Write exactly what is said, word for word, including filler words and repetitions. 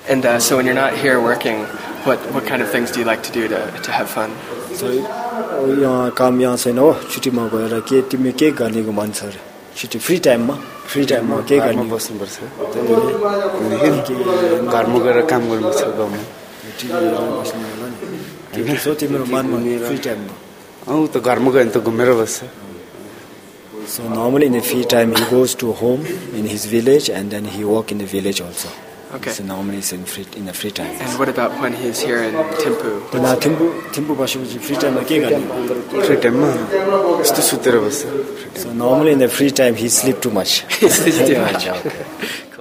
And uh, so when you're not here working, what what kind of things do you like to do to to have fun? So यहाँ काम यहाँ छैन हो छुट्टीमा गएर के तिमी के गर्नेको मन छ र छुट्टी फ्री टाइममा फ्री टाइममा के गर्ने बस्नुपर्छ घरमा गएर काम गर्नु छ गाउँमा बस्नु होला नि के सो तिम्रो मनमा फ्री टाइममा अ त घरमा गयो भने त घुमेर बस्छ. So normally in the free time he goes to home in his village and then he walk in the village also. Okay. So normally it's in free in the free time. And what about when he's here in Thimphu? Na Thimphu Thimphu बसेपछि free time मा के गर्ने? Free time मा यस्तो सुतेर बस्छ. So normally in the free time he sleep too much. He sleeps too much.